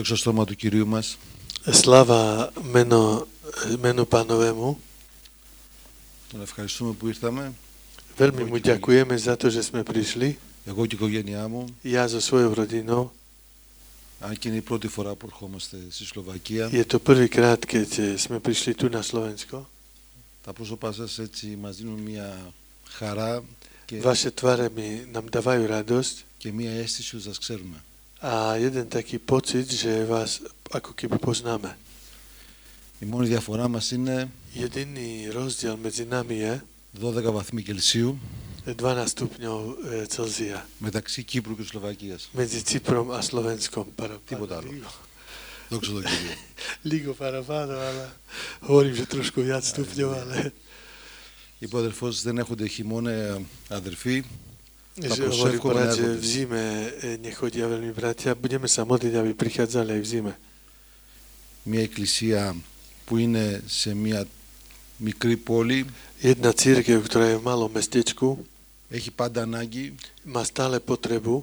Δόξα στο όνομα του Κυρίου μας. Sláva menu Pánovému. Τον ευχαριστούμε που ήρθαμε. Veľmi mu ďakujeme za to, že sme prišli. Εγώ και η οικογένειά μου. Ja so svojou rodinou. Αν και είναι η πρώτη φορά που ερχόμαστε στη Σλοβακία. Je to prvýkrát, keď sme prišli tu na Slovensko. Τα πρόσωπά σας έτσι μας δίνουν μια χαρά και, Vaše tváre nám dávajú radosť και μια αίσθηση ότι σας ξέρουμε. a jeden taký pocit, že vás ako keby poznáme. Η μόνη διαφορά μας είναι Jediný rozdiel medzi nami je 12 βαθμοί Κελσίου 12 stupňov Celzia. μεταξύ Κύπρου και Σλοβακίας. Medzi Cyprom a Slovenskom. Τίποτα άλλο. Δόξα τω Κύριο. Λίγο παραπάνω, αλλά hovorím, že trošku viac stupňov, ale... Είπε ο αδερφός, δεν έχονται χειμώνα αδερφοί. Že hovorí brat, že v zime nechodia veľmi bratia. Budeme sa modliť, aby prichádzali aj v zime. Μια εκκλησία που είναι σε μια μικρή πόλη. Jedna cirkev, ktorá je v malom mestečku, έχει πάντα ανάγκη má stále potrebu,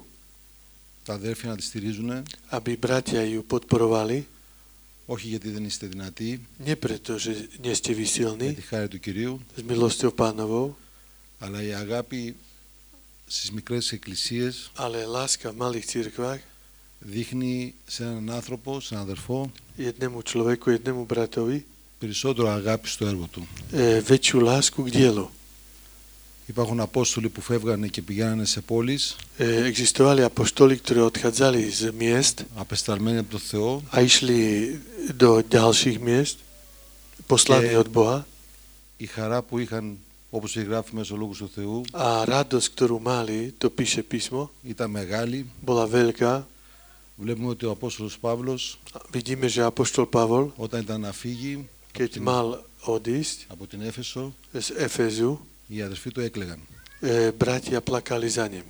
τα αδέρφια να τη στηρίζουν. aby bratia ju podporovali. Όχι γιατί δεν είστε δυνατοί. Nie preto, že nie ste vy silní, με τη χάρη του Κυρίου. s milosťou Pánovou, αλλά η αγάπη στις μικρές εκκλησίες ale láska v malých cirkvách δείχνει σε έναν άνθρωπο, σε έναν αδερφό, jednému človeku, jednému bratovi περισσότερο αγάπη στο έργο του. Väčšiu lásku k dielu. Υπάρχουν Απόστολοι που φεύγανε και πηγαίνανε σε πόλεις. Existovali apoštoli, ktorí odchádzali z miest απεσταλμένοι από τον Θεό. A išli do ďalších miest, poslaní od Boha. Η χαρά που είχαν, όπως γράφει μέσα ο Λόγος του Θεού, a radosť, ktorú mali, to píše písmo, ήταν μεγάλη. bola veľká. Βλέπουμε ότι ο Απόστολος Παύλος, vidíme, že apoštol Pavol, όταν ήταν να φύγει keď mal odísť από την Έφεσο, z Efezu, οι αδερφοί του έκλαιγαν. bratia plakali za ním.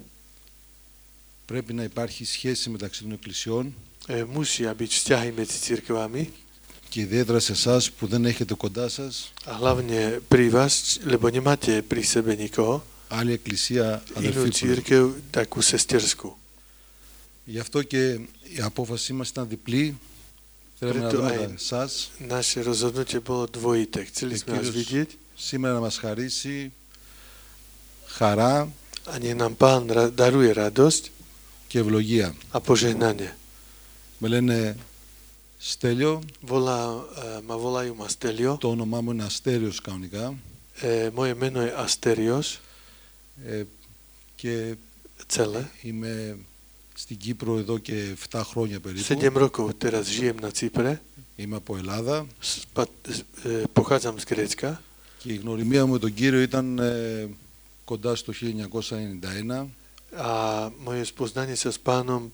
Πρέπει να υπάρχει σχέση μεταξύ των εκκλησιών. Musia byť vzťahy medzi cirkvami. Και ιδιαίτερα σε εσάς που δεν έχετε κοντά σας. A hlavne pri vás, lebo nemáte pri sebe nikoho. Άλλη εκκλησία αδερφή. Inú cirkev, takú sesterskú. Γι' αυτό και η απόφασή μας ήταν διπλή. Θέλαμε να δούμε εσάς. Naše rozhodnutie bolo dvojité. Chceli sme vás vidieť. Σήμερα να μας χαρίσει χαρά. A nech nám Pán daruje radosť και ευλογία. A požehnanie. Με λένε Στέλιο. Μα volajú ma Stelio. Το όνομά μου είναι Αστέριος κανονικά. Moje meno je Asterios. Και celé. Είμαι στην Κύπρο εδώ και 7 χρόνια περίπου. 7 rokov teraz žijem na Cypre. Είμαι από Ελλάδα. Pochádzam z Grécka. Και η γνωριμία μου με τον Κύριο ήταν κοντά στο 1991. A moje spoznanie sa s Pánom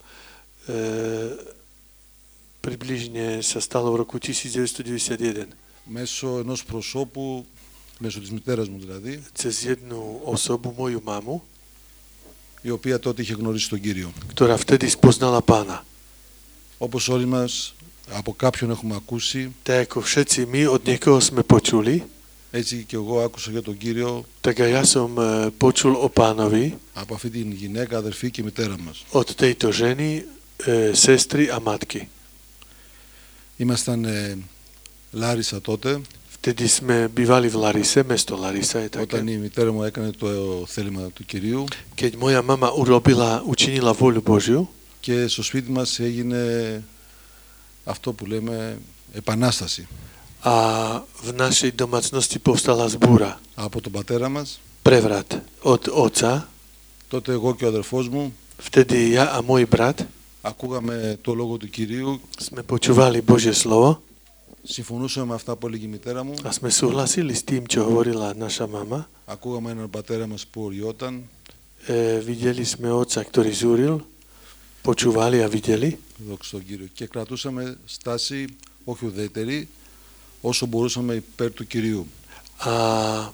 približne sa stalo v roku 1991. Μέσω ενός προσώπου, μέσω της μητέρας μου δηλαδή, cez jednu osobu, moju mamu, η οποία τότε είχε γνωρίσει τον Κύριο. Ktorá vtedy spoznala Pána. Όπως όλοι μας από κάποιον έχουμε ακούσει, tak ako všetci my od niekoho sme počuli, έτσι και εγώ άκουσα για τον Κύριο, tak a ja som počul o Pánovi από αυτή την γυναίκα, αδερφή και μητέρα μας. Od tejto ženy, sestry a matky. Ήμασταν Λάρισα τότε. Vtedy sme bývali v Larise, mesto Larisa je také. Όταν η μητέρα μου έκανε το θέλημα του Κυρίου. Keď moja mama učinila voľu Božiu. Και στο σπίτι μας έγινε αυτό που λέμε επανάσταση. A v našej domácnosti povstala zbúra. Από τον πατέρα μας. Prevrat od otca. Τότε εγώ και ο αδερφός μου. Vtedy ja a môj brat. Ακούγαμε το λόγο του Κυρίου. Sme počúvali Božie slovo. Συμφωνούσαμε με αυτά που έλεγε η μητέρα μου. A sme súhlasili s tým, čo hovorila naša mama. Ακούγαμε έναν πατέρα μας που οριόταν. Videli sme otca, ktorý zúril. Počúvali a videli. Δόξα τω Κύριο. Και κρατούσαμε στάση όχι ουδέτερη, όσο μπορούσαμε υπέρ του Κυρίου. A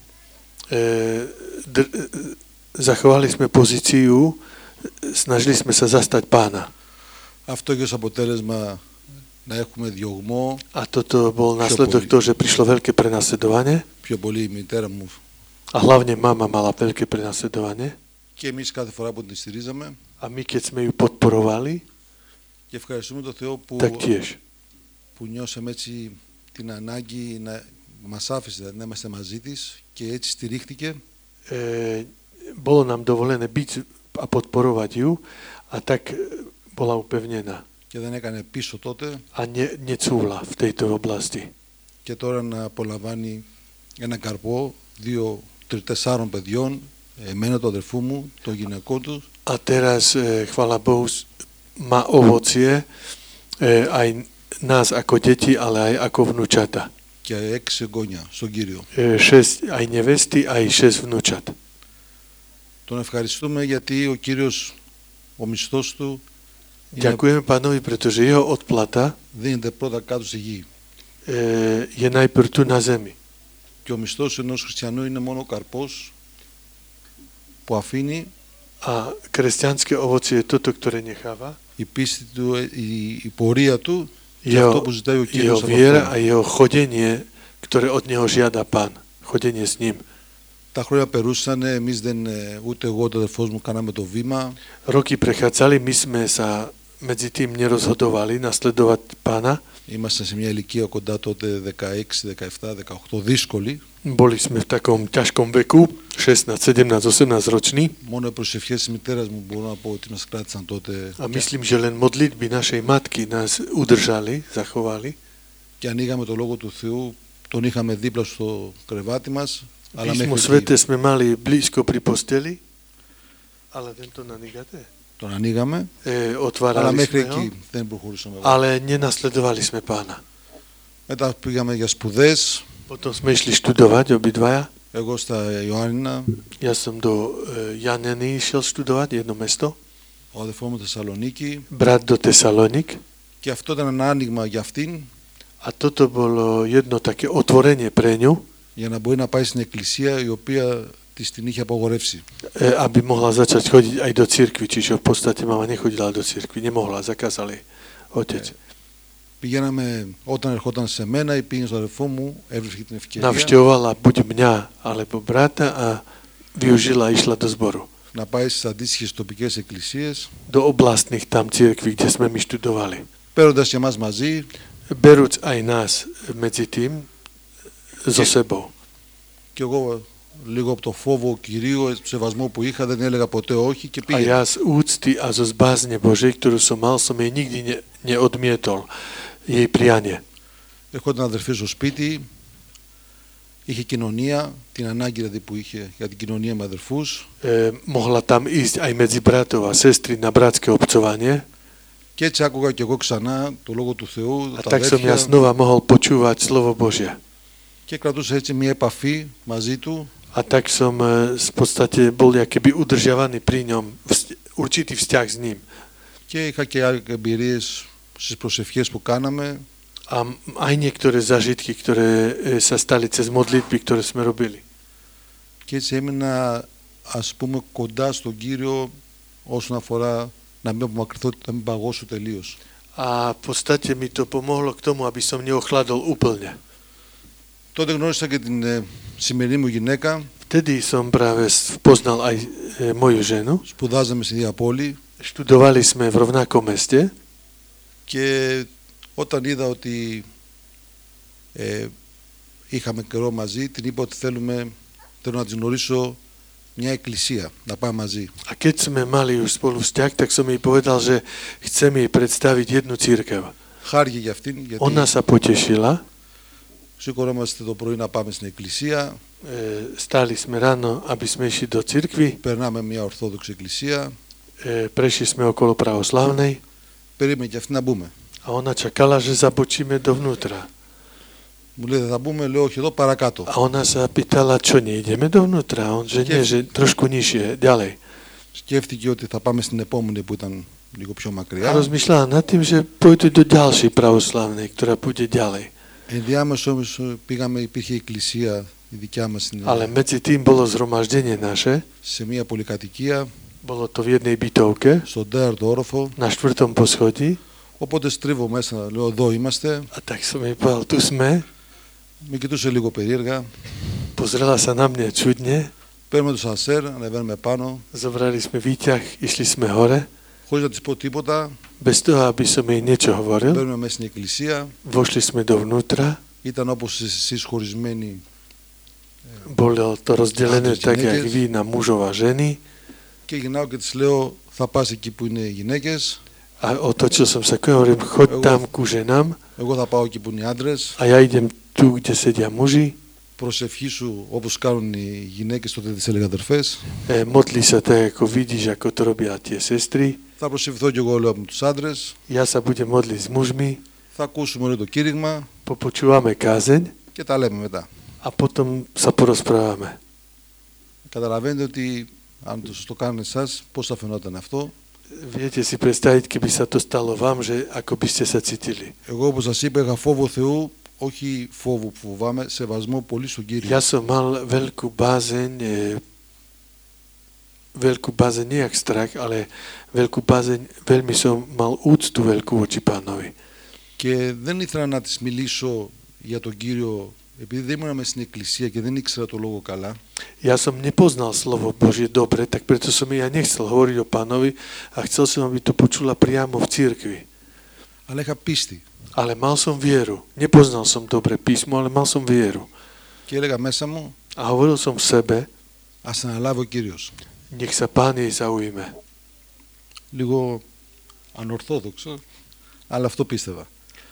zachovali sme pozíciu, snažili sme sa zastať Pána. Αυτό έχει ως αποτέλεσμα να έχουμε διωγμό. A toto bol následok toho, že prišlo veľké prenasledovanie. Πιο πολύ η μητέρα μου. A hlavne mama mala veľké prenasledovanie. Και εμείς κάθε φορά που την στηρίζαμε. A my keď sme ju podporovali. Και ευχαριστούμε τον Θεό taktiež. που νιώσαμε έτσι την ανάγκη να μας άφησε δηλαδή, να είμαστε μαζί της και έτσι στηρίχτηκε. Bolo nám dovolené byť a podporovať ju a tak bola upevnená Και δεν έκανε πίσω τότε. a necúvla v tejto oblasti. Και τώρα να απολαμβάνει ένα καρπό 2-4 παιδιών, εμένα, τον αδερφού μου, το γυναικό του. A teraz, chvála Bohu, má ovocie aj nás ako deti, ale aj ako vnúčata. Και 6 εγγόνια στον Κύριο. 6 aj nevesty, aj 6 vnúčat. Τον ευχαριστούμε γιατί ο Κύριος, ο μισθός του Ďakujeme Pánovi, pretože jeho odplata δίνεται πρώτα κάτω στη γη. Je najprv tu na zemi. Και ο μισθός ενός χριστιανού είναι μόνο ο καρπός που αφήνει A kresťanské ovocie je toto, ktoré necháva. η πίστη του, η πορεία του και αυτό που ζητάει ο Κύριος από viera αυτόν. a jeho chodenie, ktoré od neho žiada Pán. Chodenie s ním. Τα χρόνια περούσαν, εμείς δεν, ούτε εγώ ούτε ο αδερφός μου κάναμε το βήμα. Roky prechádzali, my sme sa medzi tým nerozhodovali nasledovať Pána. Ήμασταν σε μια ηλικία κοντά τότε 16, 17, 18, δύσκολη. Boli sme v takom ťažkom veku, 16, 17, 18 roční. Μόνο οι προσευχές της μητέρας μου μπορώ να πω ότι μας κράτησαν τότε. A myslím, že len modlitby našej matky nás udržali, zachovali. Και ανοίγαμε το Λόγο του Θεού, τον είχαμε δίπλα στο κρεβάτι μας. Αλλά Písmo μέχρι Svete sme mali blízko pri posteli, ale tento nanigate. τον ανοίγαμε, αλλά Otvárali μέχρι sme ho, εκεί δεν προχωρούσαμε. ale nenasledovali sme Pána. Μετά πήγαμε για σπουδές, Potom sme išli študovať obidvaja. εγώ στα Ιωάννινα, Ja som do Janeny išiel študovať, jedno mesto, ο αδερφός μου Θεσσαλονίκη, brat do Tesalonik. και αυτό ήταν ένα άνοιγμα για αυτήν, A toto bolo jedno také otvorenie pre ňu, για να μπορεί να πάει στην εκκλησία η οποία της την είχε απογορεύσει. aby mohla začať chodiť aj do cirkvi, čiže v podstate mama nechodila do cirkvi, nemohla, zakázali otec. Πηγαίναμε, όταν ερχόταν σε μένα ή πήγαινε στον αδερφό μου, έβρισκε την ευκαιρία Navštevovala buď mňa, alebo brata a využila, išla do zboru. να πάει στις αντίστοιχες τοπικές εκκλησίες, Do oblastných tam cirkví, kde sme my študovali. παίρνοντας και εμάς μαζί Berúc aj nás medzi tým so sebou. και εγώ λίγο από το φόβο κυρίου, το σεβασμό που είχα, δεν έλεγα ποτέ όχι και A πήγαινα. ja z úcty a zo zbázne Božej, ktorú som mal, som jej nikdy neodmietol jej prianie. Ερχόταν αδερφή στο σπίτι, είχε κοινωνία, την ανάγκη δηλαδή που είχε για την κοινωνία με αδερφούς. Mohla tam ísť aj medzi bratov a sestry na bratské obcovanie. Και έτσι άκουγα και εγώ ξανά το Λόγο του Θεού, A τα tak som ja αδέρφια, znova mohol počúvať slovo Božie. και κρατούσα έτσι μια επαφή μαζί του. A tak som v podstate bol keby udržiavaný pri ňom, určitý vzťah s ním. Και είχα και άλλες εμπειρίες στις προσευχές που κάναμε. A aj niektoré zážitky, ktoré sa stali cez modlitby, ktoré sme robili. Και έτσι έμεινα, ας πούμε, κοντά στον Κύριο όσον αφορά να μην απομακρυνθώ, να μην παγώσω τελείως. A v podstate mi to pomohlo k tomu, aby som neochladol úplne. Τότε γνώρισα και την σημερινή μου γυναίκα. Vtedy som práve poznal aj moju ženu. Σπουδάζαμε στην ίδια πόλη. Študovali sme v rovnakom meste. Και όταν είδα ότι είχαμε καιρό μαζί, την είπα ότι θέλω να της γνωρίσω μια εκκλησία, να πάμε μαζί. A keď sme mali už spolu vzťah, tak som jej povedal, že chcem jej predstaviť jednu cirkev. Χάρηκε για αυτήν, γιατί Ona sa potešila. σηκωνόμαστε το πρωί να πάμε στην εκκλησία, Stáli sme ráno, aby sme išli do cirkvi. περνάμε μια ορθόδοξη εκκλησία, Prešli sme okolo pravoslavnej περίμενε και αυτή να μπούμε. a ona čakala, že zabočíme dovnútra. Μου λέει θα μπούμε, λέω όχι εδώ παρακάτω. A ona sa pýtala, čo nejdeme dovnútra? A on, že nie, že trošku nižšie, ďalej. Σκέφτηκε ότι θα πάμε στην επόμενη που ήταν λίγο πιο A μακριά. rozmýšľala nad tým, že pôjdu do ďalšej pravoslavnej, ktorá bude ďalej. Ενδιάμεσο όμως πήγαμε, υπήρχε η εκκλησία η δικιά μας Ale medzi tým bolo zhromaždenie naše, σε μια πολυκατοικία, bolo to v jednej bytovke, στον 4ο όροφο. na 4. poschodí. Οπότε στρίβω μέσα, λέω εδώ είμαστε. A tak som jej povedal, tu sme. Με κοιτούσε λίγο περίεργα. Pozrela sa na mňa čudne. Παίρνουμε το σανσέρ, ανεβαίνουμε πάνω. Zobrali sme výťah, išli sme hore. χωρίς να της πω τίποτα, Bez toho, aby som jej niečo hovoril, μπαίνουμε μέσα στην εκκλησία. vošli sme dovnútra, Ήταν όπως εσείς χωρισμένοι bolo to rozdelené Άντρες, tak, jak γυναίκες. vy na mužov a ženy. και γυρνάω και της λέω θα πας εκεί που είναι οι γυναίκες, A otočil som sa k hovorím, choď Evo. tam ku ženám εγώ θα πάω εκεί που είναι οι άντρες. a ja idem tu, kde sedia muži. Προσευχήσου όπως κάνουν οι γυναίκες, τότε τις έλεγα αδερφές. Modli sa tak, ako vidíš, ako to robia tie sestry. Θα προσευχηθώ και εγώ, λέω, με τους άντρες. Ja sa budem modliť s mužmi, Θα ακούσουμε όλο το κήρυγμα popočúvame kázeň και τα λέμε μετά. a potom sa porozprávame. Καταλαβαίνετε ότι αν το κάνουν εσάς, πώς θα φαινόταν αυτό. Viete si predstaviť, keby sa to stalo vám, že ako by ste sa cítili. Εγώ, όπως σας είπα, είχα φόβο Θεού, όχι φόβο που φοβάμαι, σεβασμό πολύ στον Κύριο. Ja som mal veľkú bázeň, nie jak strach, ale veľkú bázeň, veľmi som mal úctu veľkú voči Pánovi. Και δεν ήθελα να της μιλήσω για τον Κύριο, επειδή δεν ήμουν μέσα στην εκκλησία και δεν ήξερα το λόγο καλά. Ja som nepoznal slovo Božie dobre, tak preto som ja nechcel hovoriť o Pánovi a chcel som, aby to počula priamo v cirkvi. Αλλά είχα πίστη. Ale mal som vieru. Nepoznal som dobre písmo, ale mal som vieru. Και έλεγα μέσα μου, A hovoril som v sebe, ας αναλάβει ο Κύριος. nech sa Pán jej zaujme. Λίγο ανορθόδοξο, αλλά αυτό πίστευα.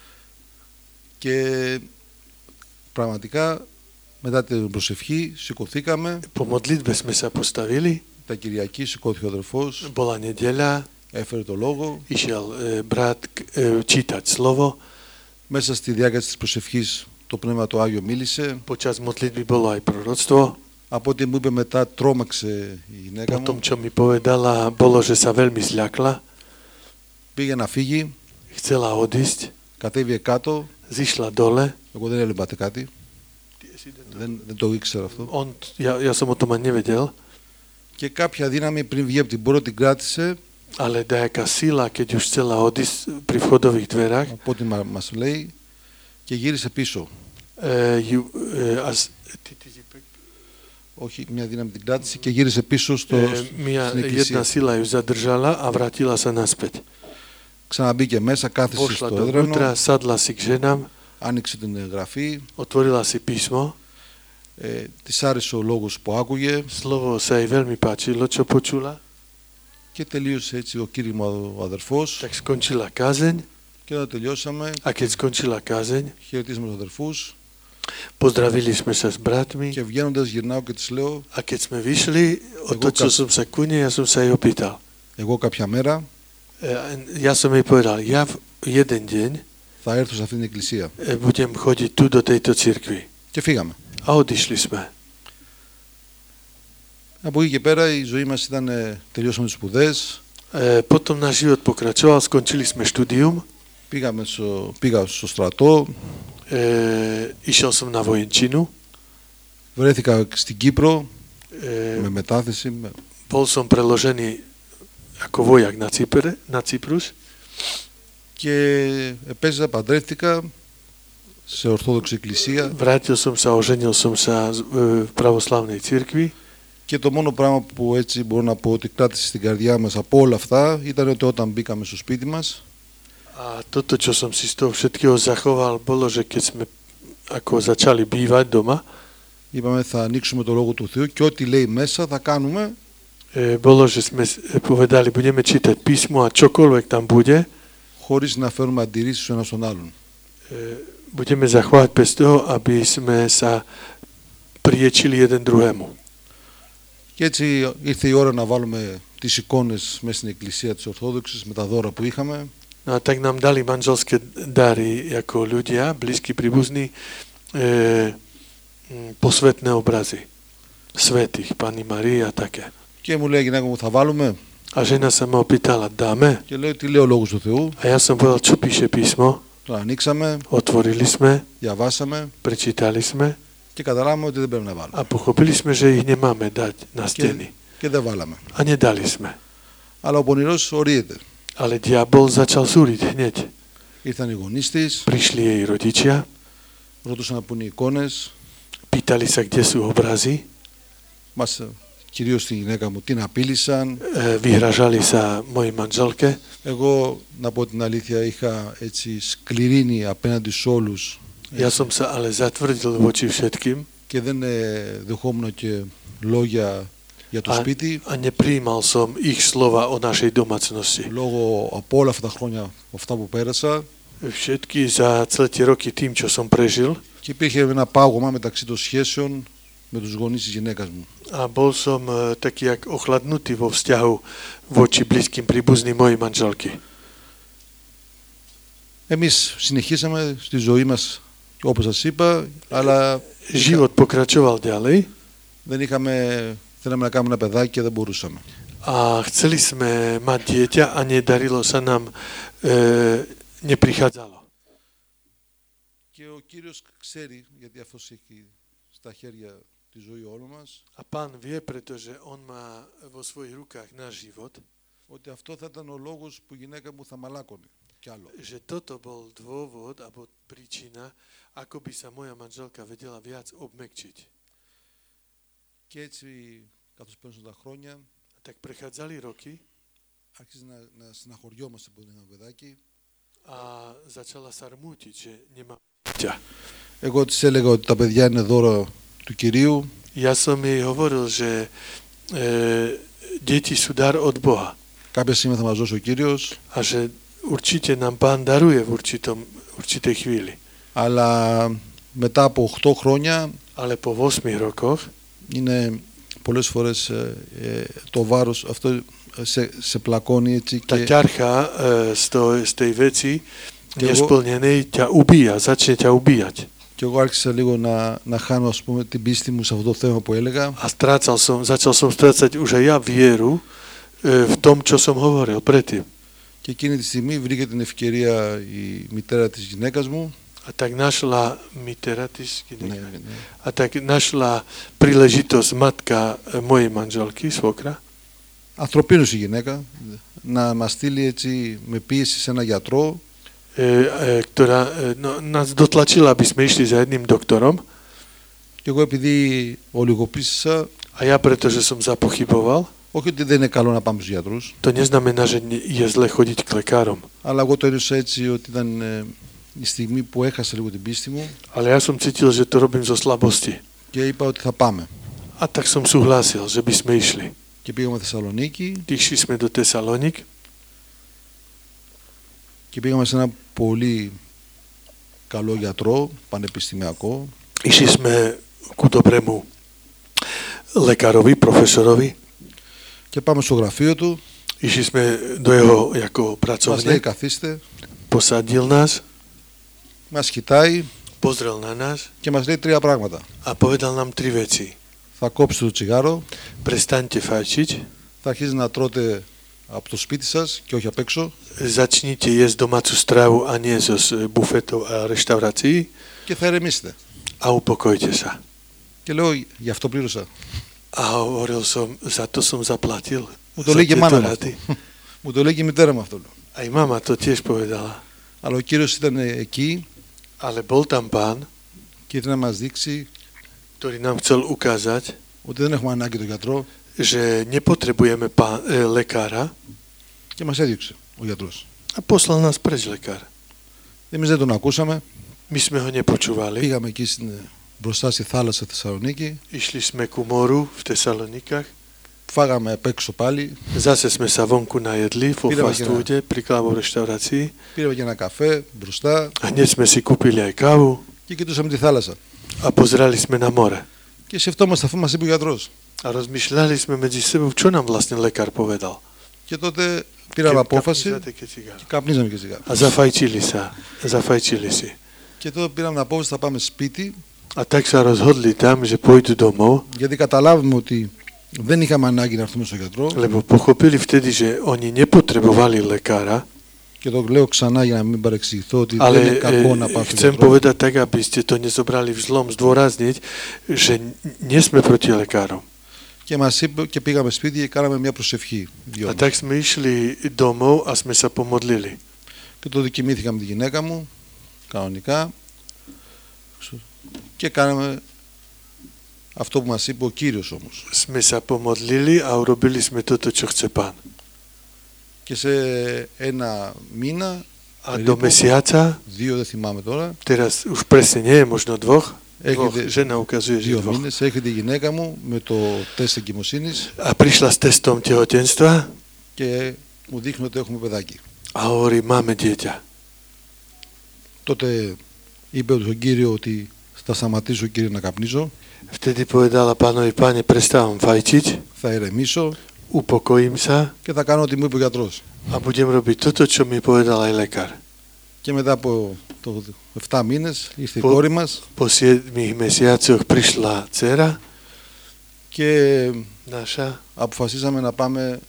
Και πραγματικά μετά την προσευχή σηκωθήκαμε, Po modlitbe sme sa postavili, τα Κυριακή σηκώθηκε ο αδερφός, bola nedeľa, έφερε το λόγο. išiel brat čítať slovo, Μέσα στη διάρκεια της προσευχής το Πνεύμα το Άγιο μίλησε. počas modlitby bolo aj proroctvo. Από ό,τι μου είπε μετά τρόμαξε η γυναίκα Po tom, μου. čo mi povedala, bolo, že sa veľmi zľakla, Πήγε να φύγει, chcela odísť, κατέβηκε κάτω. zišla dole. Εγώ δεν έλεγα κάτι. Δεν το ήξερα αυτό. Ja som o tom ani nevedel, Και κάποια δύναμη πριν βγει από την πόρτα την κράτησε, ale dajaká sila, keď už chcela odísť pri vchodových dverách, από ό,τι μας λέει, και γύρισε πίσω. Όχι, μια δύναμη την κράτησε και γύρισε πίσω στην jedna εκκλησία. sila ju zadržala a vrátila sa naspäť. Ξαναμπήκε μέσα, κάθισε Vošla στο dovnútra, έδρανο, sadla si k ženám, άνοιξε την γραφή, otvorila si písmo, της άρεσε ο λόγος που άκουγε slovo sa jej veľmi páčilo, čo počula, και τελείωσε έτσι ο κήρυγμα ο αδερφός. tak skončila kázeň Και όταν τελειώσαμε, a keď skončila kázeň, χαιρετίσαμε τους αδερφούς pozdravili sme sa s bratmi και βγαίνοντας γυρνάω και της λέω, a keď sme vyšli, otočil som sa ku nej a som sa jej opýtal. εγώ κάποια μέρα Ja som jej povedal, ja v jeden deň θα έρθω σε αυτήν την εκκλησία. budem chodiť tu do tejto cirkvi. Και φύγαμε. A odišli sme. Από εκεί και πέρα η ζωή μας ήταν, τελειώσαμε τις σπουδές, Potom náš život pokračoval, skončili sme štúdium, πήγα στο στρατό, išiel som na vojenčinu, βρέθηκα στην Κύπρο με μετάθεση. bol som preložený ako vojak na Cyprus Και επέζησα, παντρεύτηκα σε Ορθόδοξη Εκκλησία vrátil som sa, oženil som sa v pravoslavnej cirkvi και το μόνο πράγμα που έτσι μπορώ να πω ότι κράτησε στην καρδιά μας από όλα αυτά ήταν ότι όταν μπήκαμε στο σπίτι μας a toto, čo som si z toho všetkého zachoval, bolo, že keď sme ako začali bývať doma, είπαμε θα ανοίξουμε το Λόγο του Θεού και ό,τι λέει μέσα θα κάνουμε bolo, že sme povedali, budeme čítať písmo a čokoľvek tam bude, χωρίς να φέρουμε αντιρρήσεις ο ένας στον άλλον. budeme zachovať bez toho, aby sme sa priečili jeden druhému. Και έτσι ήρθε η ώρα να βάλουμε τις εικόνες μέσα στην εκκλησία της Ορθόδοξης με τα δώρα που είχαμε. No a tak nám dali manželské dary ako ľudia, blízky príbuzní, posvetné obrazy svätých, Panny Marie a také. Και μου λέει η γυναίκα μου θα βάλουμε A žena sa ma opýtala, dáme? και λέω τι λέει ο Λόγος του Θεού. A ja som povedal, čo píše písmo. Το ανοίξαμε, Otvorili sme, διαβάσαμε prečítali sme και καταλάβαμε ότι δεν πρέπει να βάλουμε. a pochopili sme, že ich nemáme dať na steny. Και δεν βάλαμε. A nedali sme. Αλλά ο πονηρός ορίεται. Ale diabol začal súriť hneď. Ήρθαν οι γονείς της, Prišli jej rodičia, ρωτούσαν πού είναι οι εικόνες, pýtali sa, kde sú obrazy. μας κυρίως τη γυναίκα μου, την απείλησαν. Vyhražali sa mojej manželke. Εγώ, να πω την αλήθεια, είχα έτσι σκληρύνει απέναντι σε όλους. Ja som sa ale zatvrdil voči všetkým Και δεν δεχόμουν και λόγια για το σπίτι. a neprijímal som ich slova o našej domácnosti. Λόγω από όλα αυτά τα χρόνια, αυτά που πέρασα. Všetky za celé tie roky tým, čo som prežil. Και υπήρχε ένα πάγωμα μεταξύ των σχέσεων με τους γονείς της γυναίκας μου. A bol som taký jak ochladnutý vo vzťahu voči blízkym príbuzným mojej manželky. Εμείς συνεχίσαμε στη ζωή μας, όπως σας είπα, αλλά Život pokračoval ďalej θέλαμε να κάνουμε ένα παιδάκι και δεν μπορούσαμε. a chceli sme mať dieťa a nedarilo sa nám, neprichádzalo. Και ο Κύριος ξέρει, γιατί αυτός έχει στα χέρια τη ζωή όλων μας, A Pán vie, pretože On má vo svojich rukách náš život, ότι αυτό θα ήταν ο λόγος που η γυναίκα μου θα μαλάκωνε κι άλλο. že toto bol dôvod alebo príčina, ako by sa moja manželka vedela viac obmekčiť. Και έτσι, καθώς πέρασαν τα χρόνια, Tak prechádzali roky άρχισε να συναχωριόμαστε που δεν είχαμε παιδάκι. a začala sa rmútiť, že nemá. Εγώ της έλεγα ότι τα παιδιά είναι δώρο του Κυρίου. Ja som jej hovoril, že deti sú dar od Boha Κάποια στιγμή θα μας δώσει ο Κύριος, a že určite nám Pán daruje v určitej chvíli. αλλά μετά από 8 χρόνια Ale po 8 rokoch είναι πολλές φορές το βάρος αυτό σε πλακώνει έτσι tá και ťarcha z tej veci nesplnenej ťa ubíja, začne ťa ubíjať. και εγώ άρχισα λίγο να χάνω, ας πούμε, την πίστη μου σε αυτό το θέμα που έλεγα. A začal som strácať už aj ja vieru v tom, čo som hovoril predtým. Και εκείνη τη στιγμή βρήκε την ευκαιρία η μητέρα της γυναίκας μου. A tak našla príležitosť matka mojej manželky, svokra. Ανθρωπίνως η γυναίκα, να μας στείλει έτσι με πίεση σε ένα γιατρό. Ktorá nás dotlačila, aby sme išli za jedným doktorom. Και εγώ επειδή ολιγοπίστησα, A ja, pretože som zapochyboval, όχι ότι δεν είναι καλό να πάμε στους γιατρούς, to neznamená, že je zle chodiť k lekárom. αλλά εγώ το ένιωσα έτσι ότι ήταν η στιγμή που έχασα λίγο την πίστη μου. Ale ja som cítil, že to robím zo slabosti. Και είπα ότι θα πάμε. A tak som súhlasil, že by sme išli. Και πήγαμε στη Θεσσαλονίκη Išli sme do Tesalonik και πήγαμε σε ένα πολύ καλό γιατρό, πανεπιστημιακό. Išli sme ku dobrému lekárovi, profesorovi. Και πάμε στο γραφείο του. Išli sme do jeho ako Μας λέει pracovne. καθίστε, Posadil nás, μας κοιτάει pozrel na nás και μας λέει 3 πράγματα. a povedal nám 3 veci. Θα κόψετε το τσιγάρο, Prestaňte fajčiť, θα αρχίσετε να τρώτε από το σπίτι σας και όχι απ' έξω začnite jesť domácu stravu a nie zo bufetov a reštaurácií και θα ηρεμήσετε. a upokojte sa. Και λέω, γι' αυτό πλήρωσα. A hovoril som, za to som zaplatil. Μου το Za λέει και η tieto μάνα μου. rady. Μου το λέει και η μητέρα μου αυτό. Aj mama to tiež povedala. Αλλά ο Κύριος ήταν εκεί Ale bol tam Pán, και ήθελε να μας δείξει ktorý nám chcel ukázať, ότι δεν έχουμε ανάγκη τον γιατρό že nepotrebujeme lekára και μας έδιωξε ο γιατρός. a poslal nás preč lekár. Εμείς δεν τον ακούσαμε, My sme ho nepočúvali. πήγαμε εκεί μπροστά στη θάλασσα Θεσσαλονίκη, Išli sme ku moru v Tesalonikách. φάγαμε απ' έξω πάλι, Zase sme sa vonku najedli vo Pideme fast foode pri kávovej reštaurácii. πήραμε και ένα καφέ μπροστά A hneď sme si kúpili aj kávu και κοιτούσαμε τη θάλασσα. a pozerali sme na more. Και σκεφτόμαστε αφού μας είπε ο γιατρός. A rozmýšľali sme medzi sebou, čo nám vlastne lekár povedal. Και τότε πήραμε απόφαση Kapnizate keď cigár. και καπνίζαμε και σιγά. A zafajčili si. Και τότε πήραμε απόφαση θα πάμε σπίτι, A tak sa rozhodli tam, že pôjdu domov, γιατί καταλάβουμε ότι δεν είχαμε ανάγκη να έρθουμε στο γιατρό. lebo pochopili vtedy, že oni nepotrebovali lekára, Και το λέω ξανά για να μην παρεξηγηθώ ότι δεν ale είναι κακό να πάω στον chcem γιατρό. povedať tak, aby ste to nezobrali v zlom, zdôrazniť, že nie sme proti lekárom. Και μας είπε και πήγαμε σπίτι και κάναμε μια προσευχή. A tak sme išli domov a sme sa pomodlili. Και τότε κοιμήθηκα με τη γυναίκα μου, κανονικά, και κάναμε αυτό που μας είπε ο Κύριος όμως. Sme sa pomodlili a urobili sme toto, čo chce Pán. Και σε ένα μήνα, A do mesiaca, 2 δεν θυμάμαι τώρα, teraz už presne nie je možno dvoch, Έχετε žena ukazuje, že 2 dvoch. μήνες, έρχεται η γυναίκα μου με το τεστ εγκυμοσύνης A prišla s testom tehotenstva και μου δείχνει ότι έχουμε παιδάκι. a hovorí, máme dieťa. Τότε είπε στον Κύριο ότι θα σταματήσω, Κύριε, να καπνίζω, Vtedy povedala Pánovi, Pane, prestávam fajčiť, θα ηρεμήσω upokojím sa και θα κάνω ό,τι μου είπε ο γιατρός. a budem robiť toto, čo mi povedal aj lekár. Και μετά από 7 μήνες ήρθε η κόρη μας Po 7 mesiacoch prišla dcera και naša αποφασίσαμε να πάμε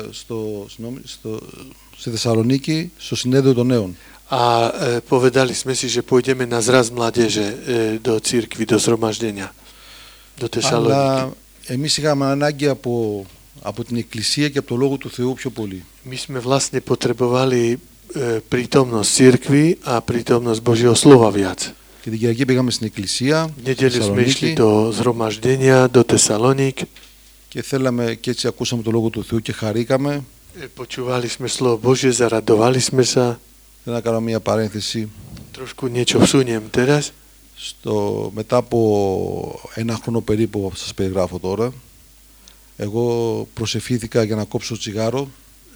στη Θεσσαλονίκη στο συνέδριο των νέων. a povedali sme si, že pôjdeme na zraz mládeže do cirkvi, do zhromaždenia, do Tesaloniky. Αλλά εμείς είχαμε ανάγκη από την Εκκλησία και από το Λόγο του Θεού πιο πολύ. My sme vlastne potrebovali prítomnosť cirkvi a prítomnosť Božieho slova viac. Και την Κυριακή πήγαμε στην Εκκλησία, V nedeľu sme išli do zhromaždenia, do Tesaloník. και θέλαμε και έτσι ακούσαμε το Λόγο του Θεού και χαρήκαμε. Počúvali sme slovo Božie, zaradovali sme sa. Θέλω να κάνω μια παρένθεση. Trošku niečo vsuniem teraz. Μετά από 1 χρόνο περίπου, σας περιγράφω τώρα, εγώ προσευχήθηκα για να κόψω το τσιγάρο.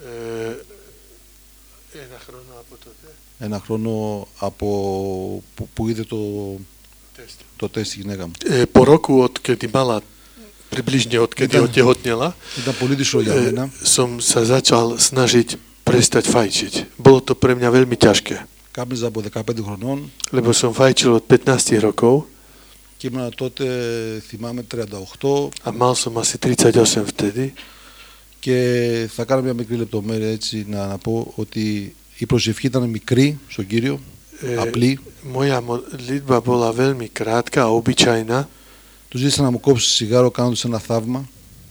Ένα χρόνο από που είδε το τεστ η γυναίκα μου. Po roku, odkedy mala, približne odkedy otehotnela, Ήταν πολύ δύσκολο για μένα. som sa začal snažiť prestať fajčiť. Bolo to pre mňa veľmi ťažké, Κάπνιζα από 15 χρονών lebo som fajčil od 15 rokov και ήμουν τότε, θυμάμαι, 38 a mal som asi 38 vtedy. και θα κάνω μια μικρή λεπτομέρεια έτσι να πω ότι η προσευχή ήταν μικρή στον Κύριο, απλή. Moja modlitba bola veľmi krátka a obyčajná. Του ζήτησα να μου κόψει τσιγάρο κάνοντας ένα θαύμα.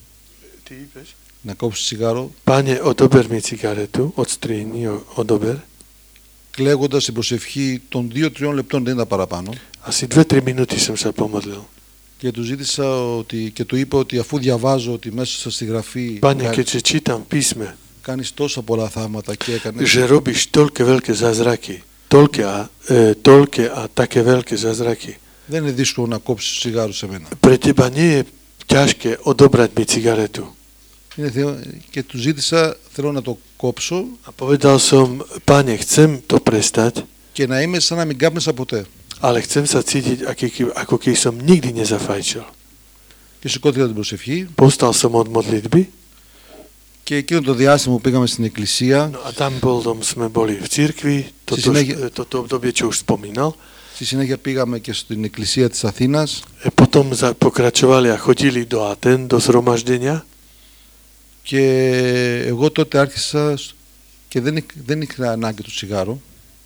Να κόψει τσιγάρο. Pane, odober mi cigaretu, odstrihni, odober. Κλαίγοντας την προσευχή των 2-3 λεπτών, δεν ήταν παραπάνω. Asi 2-3 minúty som sa pomodlil. Και του ζήτησα και του είπα ότι αφού διαβάζω ότι μέσα στη γραφή Pane, keďže čítam písme, κάνεις τόσα πολλά θαύματα και έκανες, že robíš toľké veľké zázraky, toľké a také veľké zázraky. δεν είναι δύσκολο να κόψεις τσιγάρο σε μένα. Pre teba nie je ťažké odobrať mi cigaretu. Και του ζήτησα, θέλω να το κόψω A povedal som, Pane, chcem to prestať, και να είμαι σαν να μην κάπνισα ποτέ. ale chcem sa cítiť, ako keď som nikdy nezafajčil. Και σηκώθηκα την προσευχή Postal som od modlitby, και εκείνο το διάστημα που πήγαμε στην εκκλησία, no a tam sme boli v cirkvi, toto obdobie, čo už spomínal. στη συνέχεια πήγαμε και στην εκκλησία της Αθήνας Potom pokračovali a chodili do Aten, do zhromaždenia. και εγώ τότε άρχισα και δεν είχα ανάγκη του τσιγάρο.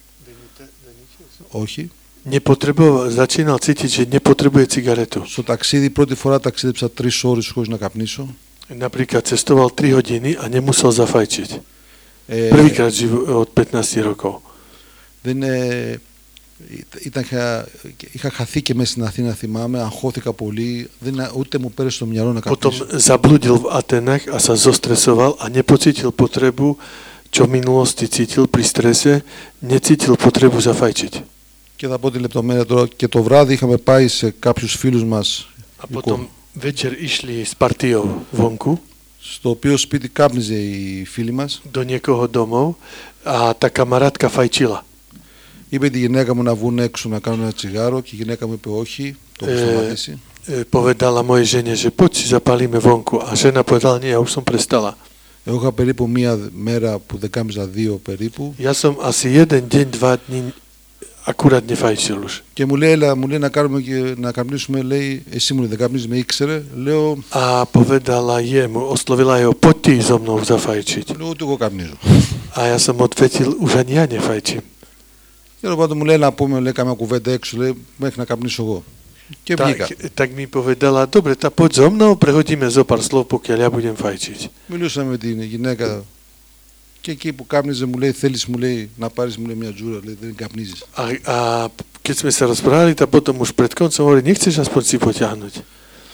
Όχι. Začínal cítiť, že nepotrebuje cigaretu. Στο ταξίδι, πρώτη φορά ταξίδεψα 3 ώρες χωρίς να καπνίσω. Napríklad cestoval 3 hodiny a nemusel zafajčiť. Prvýkrát od 15 rokov. Είχα χαθεί και μέσα στην Αθήνα, θυμάμαι, αγχώθηκα πολύ, ούτε μου πέρασε στο μυαλό να Potom καπνίσω. zabludil v Atenách a sa zostresoval a nepocítil potrebu, čo v minulosti cítil pri strese, necítil potrebu zafajčiť. Και θα πω τη λεπτομέρεια τώρα, και το βράδυ είχαμε πάει σε κάποιους φίλους μας, A potom večer išli s partiou vonku στο οποίο σπίτι κάπνιζε η φίλη μας. do niekoho domov a tá kamarátka fajčila. Είπε τη γυναίκα μου να βγουν έξω να κάνουν ένα τσιγάρο και η γυναίκα μου είπε όχι, το έχω σταματήσει. Povedala mojej žene, že poď si zapalíme vonku. A žena povedala, nie, ja už som prestala. Εγώ είχα περίπου μία μέρα που δεν κάμιζα 2 περίπου. Ja som asi 1 deň, 2 dní akurát nefajčil už. Και μου λέει να καπνίσουμε, λέει, εσύ μου δεν καπνίζεις, με ήξερε. Λέω, A povedala jemu, oslovila jeho, poď ty so mnou zafajčiť. λέω ούτε εγώ καπνίζω. A ja som odvetil, už ani ja nefajčím. Τέλος πάντων μου λέει να πούμε, λέει, κάμια κουβέντα έξω, λέει, μέχρι να καπνίσω εγώ. Και βγήκα. Tak mi povedala, dobre, tá poď so mnou, prehodíme zo pár slov, pokiaľ ja budem fajčiť. Μιλούσα με την γυναίκα και εκεί που κάπνιζε μου λέει, θέλεις, μου λέει, να πάρεις, μου λέει, μια τζούρα, λέει, δεν καπνίζεις. A keď sme sa rozprávali, tak potom už pred koncom hovorí, nechceš aspoň si potiahnuť.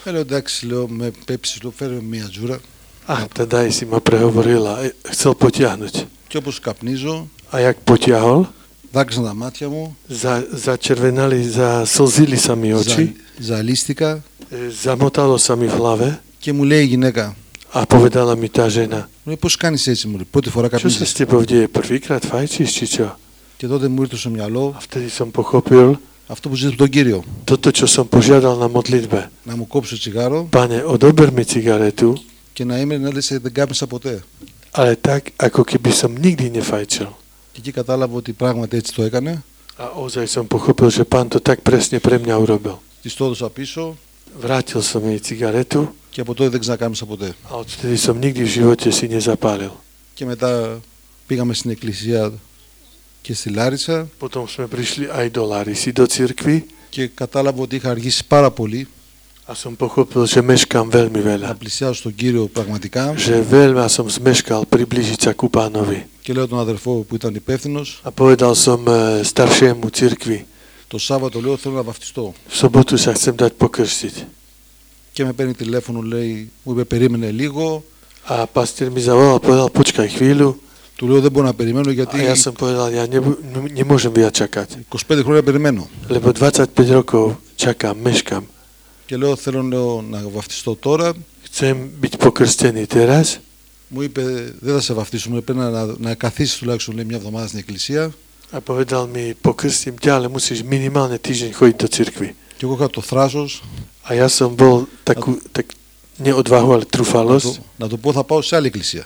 Λέω εντάξει, λέω με πέψεις, λέω φέρε μια τζούρα. A teda si ma prehovoril a chcel potiahnuť. Και όπως καπνίζω, A jak potiahol, δάκρυσαν τα μάτια μου, začervenali, zaslzili sa mi oči, ζαλίστηκα zamotalo sa mi v hlave και μου λέει η γυναίκα, a povedala mi tá žena, μου λέει πώς κάνεις έτσι, μου λέει, πρώτη φορά čo sa καπνίζεις. s tebou deje, prvýkrát fajčíš, či čo? Και τότε μου ήρθε στο μυαλό A vtedy som pochopil αυτό που ζήτησε από τον Κύριο. toto, čo som požiadal na modlitbe. Να μου κόψει το τσιγάρο Pane, odober mi cigaretu, και να είμαι να λες δεν κάπνισα ποτέ. ale tak, ako keby som nikdy nefajčil. Και εκεί κατάλαβα ότι πράγματι έτσι το έκανε. A ozaj som pochopil, že pán to tak presne pre mňa urobil. Της το έδωσα πίσω Vrátil som jej cigaretu και από τότε δεν ξανακάμισα ποτέ. a odtedy som nikdy v živote si nezapálil. Και μετά πήγαμε στην εκκλησία και στη Λάρισα Potom sme prišli aj do Larisy, do cirkvi και κατάλαβα ότι είχα αργήσει πάρα πολύ a som pochopil, že meškám veľmi να veľa. πλησιάσω στον Κύριο πραγματικά. Že veľa som zmeškal priblížiť sa ku pánovi. Και λέω τον αδερφό που ήταν υπεύθυνος, A povedal som staršiemu cirkvi, το Σάββατο λέω θέλω να βαφτιστώ. v sobotu sa chcem dať pokrstiť. Και με παίρνει τηλέφωνο, λέει, μου είπε περίμενε λίγο. A pastier mi zavolal, povedal, počkaj chvíľu. Του λέω δεν μπορώ να περιμένω γιατί A ja som povedal, ja nemôžem viac čakať, 25 χρόνια περιμένω. lebo 25 rokov čakám, meškám. Και λέω θέλω λέω, να βαφτιστώ τώρα. Chcem byť pokrstený teraz. Μου είπε δεν θα σε βαφτίσω, μου είπε να καθίσεις τουλάχιστον λέει, μια εβδομάδα στην εκκλησία. A povedal mi, pokrstím ťa, ale musíš minimálne týždeň chodiť do cirkvi. Και εγώ είχα το θράσος A ja som bol tak neodvahu, ale trúfalosť. να το πω θα πάω σε άλλη εκκλησία.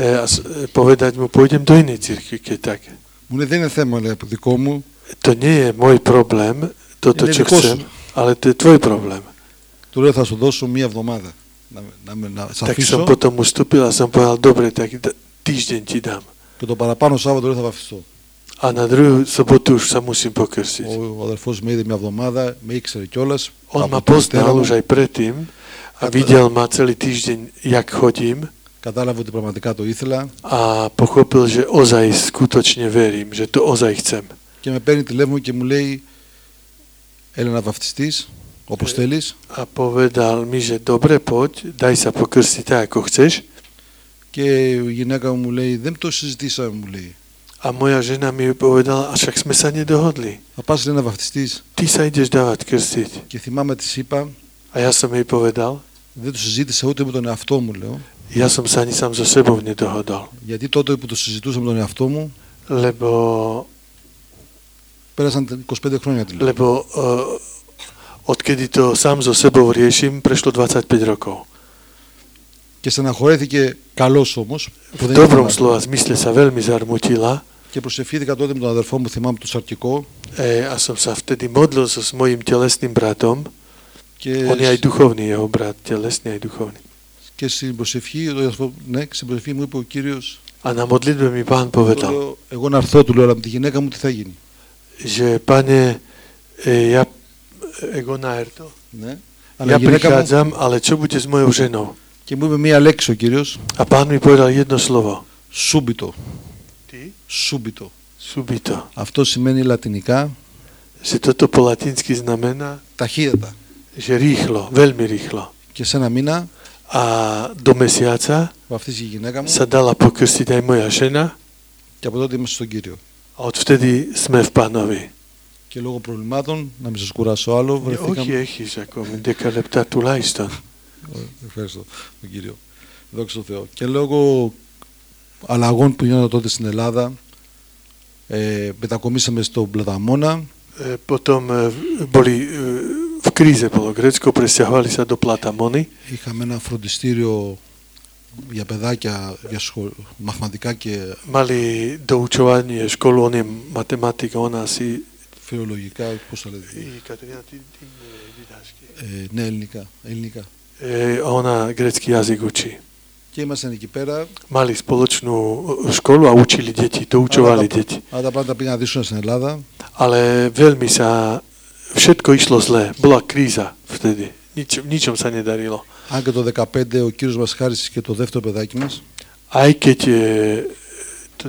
Povedať mu, pôjdem do inej cirkvi, keď tak. Μου λέει δεν είναι θέμα λέει, δικό μου. To nie je môj problém, toto, Είναι čo δικό chcem, σου. ale to je tvoj problém. Του λέω θα σου δώσω μια εβδομάδα να σε Tak som αφήσω potom ustúpil a som povedal, dobre, tak týždeň ti dám. και το παραπάνω Σάββατο λέει θα βαφτιστώ. A na druhú sobotu už sa musím pokrstiť. Ο αδερφός με είδε μια εβδομάδα, με ήξερε κιόλας. On από ma τη μητέρα poznal μου. už aj predtým a videl ma celý týždeň, jak chodím Κατάλαβε ότι πραγματικά το ήθελα a pochopil, že ozaj skutočne verím, že to ozaj chcem. και με παίρνει τηλέφωνο και μου λέει έλα να βαφτιστείς όπως θέλεις. A povedal mi, že dobre, poď, daj sa pokrstiť tak, ako chceš. Και η γυναίκα μου λέει δεν το συζητήσαμε μου λέει. A moja žena mi povedala, a však sme sa nedohodli. Θα πας λέει να βαφτιστείς. Ty sa ideš dávať krstiť. Και θυμάμαι της είπα A ja som jej povedal, δεν το συζήτησα ούτε με τον εαυτό μου λέω. ja som sa ani sám so sebou nedohodol. Γιατί τότε που το συζητούσα με τον εαυτό μου Lebo πέρασαν 25 χρόνια τηλέφωνο. lebo odkedy to sám so sebou riešim, prešlo 25 rokov. Και στεναχωρέθηκε καλώς όμως. V dobrom slova zmysle sa veľmi zarmutila Και προσευχήθηκα τότε με τον αδερφό μου, θυμάμαι το Σαρκικό. a som sa vtedy modlil so s mojím telesným bratom. Και, On je aj duchovný, jeho brat, telesný aj duchovný. και στην προσευχή, ναι, στην προσευχή μου είπε ο Κύριος, A na modlitbe mi pán povedal, λέω, εγώ να έρθω, του λέω, αλλά με τη γυναίκα μου τι θα γίνει. že pane, ja egonaerto, Ναι. Αλλά ja η γυναίκα μου, prichádzam, ale čo bude s mojou ženou? και μου είπε μία λέξη ο Κύριος, A pán mi povedal jedno slovo. σούμπιτο. Ty? Σούμπιτο. Subito. Αυτό σημαίνει λατινικά Že toto po latinsky znamená, ταχύτατα. že rýchlo, veľmi rýchlo. Και σε ένα μήνα A do mesiaca βαφτίστηκε η γυναίκα μου sa dala pokrstiť aj moja žena και από τότε είμαστε στον Κύριο. a odvtedy sme v pánovi. Και λόγω προβλημάτων, να μην σας κουράσω άλλο, Όχι, βρεθήκαμε... έχεις ακόμη 10 λεπτά τουλάχιστον. Ευχαριστώ τον Κύριο. Δόξα τω Θεώ. Και λόγω αλλαγών που γίνονταν τότε στην Ελλάδα, μετακομίσαμε στον Πλαταμόνα. Potom boli, v kríze bolo Grécko, presťahovali sa do Platamony. Είχαμε ένα φροντιστήριο για παιδάκια, για μαθηματικά και Mali doučovanie školu, on je matematik, ona asi... φιλολογικά, πώς το λέτε. I Katerina, ty vydášky. Ναι, ελληνικά. Ona grécky jazyk učí. Και ήμασταν εκεί πέρα. Mali spoločnú školu a učili deti, doučovali deti. Αλλά τα πράγματα πήγαν δύσκολα στην Ελλάδα. Ale veľmi sa, všetko išlo zle. Bola kríza vtedy. Ničom sa nedarilo. Αν και το 2015 ο Κύριος μας χάρισε και το δεύτερο παιδάκι μας. Aj keď to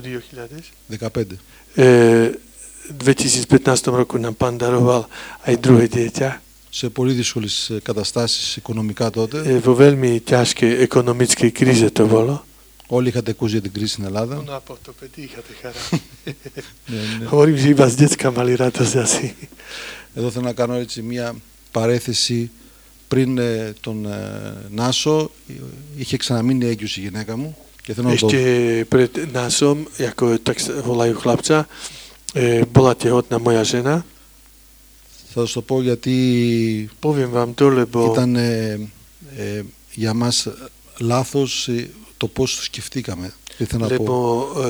2015 roku nám pán daroval aj druhé dieťa. σε πολύ δύσκολες καταστάσεις οικονομικά τότε. Vo veľmi ťažkej ekonomickej kríze to bolo. Όλοι είχατε ακούσει για την κρίση στην Ελλάδα. No a potom είχate Ναι. Hovorím, že iba z decka mali radosť asi. Εδώ θέλω να κάνω έτσι μια παρέθεση. Πριν τον Νάσο είχε ξαναμείνει έγκυος η γυναίκα μου και θέλω να το... Ešte pred násom, ako tak sa volajú chlapca, bola tehotná moja žena. Θα σας το πω γιατί Poviem vám to, lebo ήταν για μας λάθος το πώς το σκεφτήκαμε. Ήθελα να πω. lebo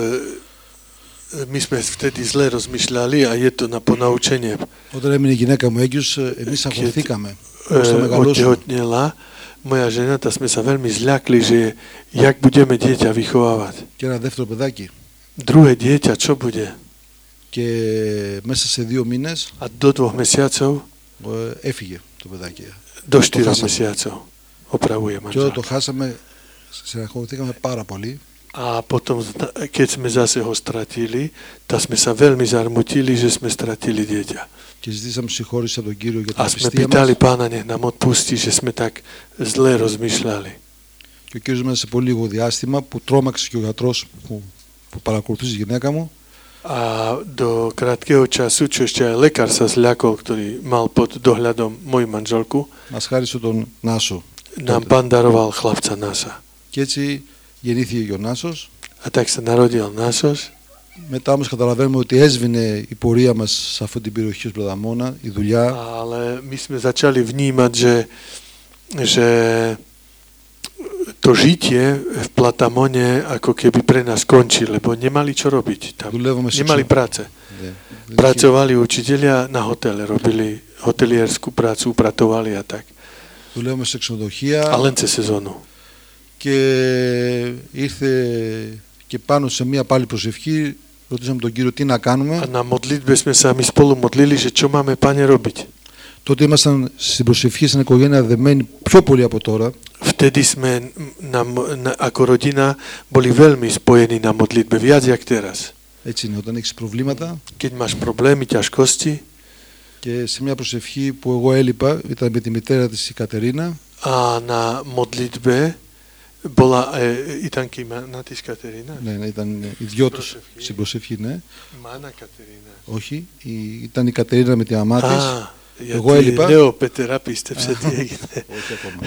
my sme vtedy zle rozmýšľali a je to na ponaučenie. Όταν έμεινε η γυναίκα μου έγκυος, εμείς αγχωθήκαμε. Πώς θα μεγαλώσουμε. Otehotnela moja žena, tak sme sa veľmi zľakli, že jak budeme dieťa vychovávať. Και ένα δεύτερο παιδάκι. Druhé dieťa, čo bude? Και μέσα σε 2 μήνες A do 2 mesiacov? έφυγε το παιδάκι. Do 4 χάσαμε. mesiacov. Opravuje Και όταν το manželka. χάσαμε, συναχωρηθήκαμε πάρα πολύ. A potom, keď sme zase ho stratili, tak sme sa veľmi zarmutili, že sme stratili dieťa. Και ζητήσαμε συγχώρηση από τον Κύριο για την A sme απιστία pýtali μας. Pána, nech nám odpustí, že sme tak zle rozmýšľali. Και ο Κύριος μέσα σε πολύ λίγο διάστημα που τρόμαξε και ο γιατρός που παρακολουθούσε η γυναίκα μου. A do krátkeho času, čo ešte aj lekár sa zľakol, ktorý mal pod dohľadom moju manželku, Μας χάρισε τον Νάσο. nám Pán daroval chlapca Nása. Και έτσι γεννήθηκε και ο Νάσος. A tak sa narodil Násos. Μετά όμως καταλαβαίνουμε ότι έσβηνε η πορεία μας σε αυτή την περιοχή του Πλαταμόνα, η δουλειά. Ale my sme začali vnímať, že to žitie v Platamone ako keby pre nás končí, lebo nemali čo robiť tam. Δουλεύουμε σε Nemali práce. Ναι. Pracovali učitelia na hotele, robili hotelierskú prácu, upratovali a tak. Δουλεύουμε σε A ξενοδοχεία len cez sezónu. και ήρθε και πάνω σε μία πάλι προσευχή ρωτήσαμε τον Κύριο τι να A κάνουμε. na modlitbe sme sa my spolu modlili, že čo máme, Pane, robiť. Τότε ήμασταν στην προσευχή στην οικογένεια δεμένοι πιο πολύ από τώρα. Vtedy sme ako rodina boli veľmi spojení na modlitbe, viac jak teraz. Έτσι είναι, όταν έχεις προβλήματα. Keď máš problémy, ťažkosti Και σε μια προσευχή που εγώ έλειπα, ήταν με τη μητέρα της η Κατερίνα. a na modlitbe bola Itanky Mana της Katerína. Ναι, ήταν οι δυο τους Προσευχή. στην προσευχή, ναι. Mana Katerína. Όχι, ήταν η Κατερίνα με τη μαμά της. Ja Εγώ έλειπα. Leo Peter píste všetci. Όχι ακόμα.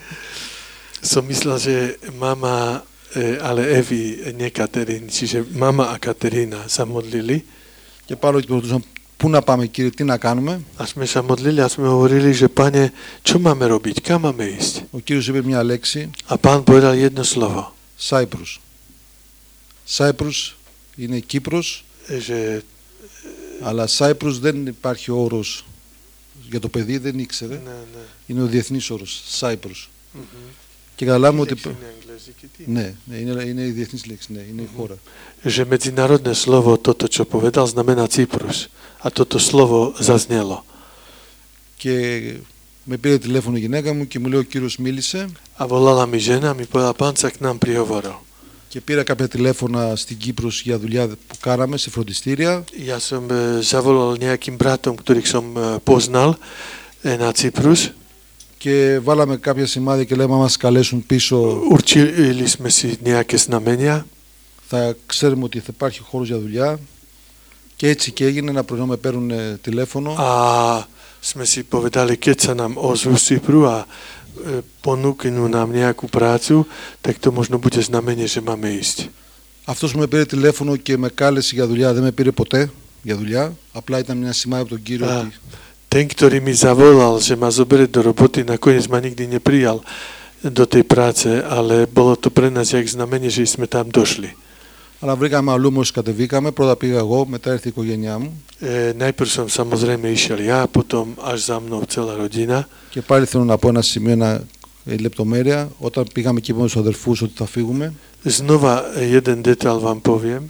Som myslel, že mama, ale Evi, nie Katerín, čiže mama a Katerína sa modlili. Και πάνω και ρωτούσαν πού να πάμε Κύριε, τι να κάνουμε. A sme sa modlili a sme hovorili, že Pane, čo máme robiť, kam máme ísť? Ο Κύριος είπε μια λέξη, A Pán povedal jedno slovo, Cyprus. Cyprus είναι Κύπρος, že αλλά Cyprus δεν υπάρχει όρος για το παιδί, δεν ήξερε. Είναι ο διεθνής όρος, Cyprus. Και καταλάβουμε ότι... Ναι, είναι η διεθνής λέξη, ναι, είναι η χώρα. Že medzinárodné slovo, toto, čo povedal, znamená Cyprus. A toto slovo zaznelo. Και με πήρε τηλέφωνο η γυναίκα μου και μου λέει ο Κύριος μίλησε. A volala mi žena, mi povedala, Pán sa k nám prihovoril. Και πήρα κάποια τηλέφωνα στην Κύπρο για δουλειά που κάναμε σε φροντιστήρια. Ja som zavolal nejakým bratom, ktorých som poznal na Cyprus. Και βάλαμε κάποια σημάδια και λέμε, άμα μας καλέσουν πίσω, Určili sme si nejaké znamenia. θα ξέρουμε ότι θα υπάρχει χώρος για δουλειά. Και έτσι και έγινε, ένα πρωινό με παίρνουν τηλέφωνο. A sme si povedali, keď sa nám ozvú z Cypru a ponúknú nám nejakú prácu, tak to možno bude znamenie, že máme ísť. Αυτός που με πήρε τηλέφωνο και με κάλεσε για δουλειά δεν με πήρε ποτέ για δουλειά. Απλά ήταν μια σημάδι από τον Κύριο ότι Ten, ktorý mi zavolal, že ma zoberie do roboty, nakoniec ma nikdy neprijal do tej práce, ale bolo to pre nás jak znamenie, že sme tam došli. Αλλά βρήκαμε αλλού μόλις κατεβήκαμε. Πρώτα πήγα εγώ, μετά ήρθε η οικογένειά μου. Najprv som samozrejme išiel ja, potom až za mnou celá rodina. Και πάλι θέλω να πω ένα σημείο, ένα λεπτομέρεια. Όταν πήγαμε και είπαμε στους αδερφούς ότι θα φύγουμε, Znova jeden detail vám poviem.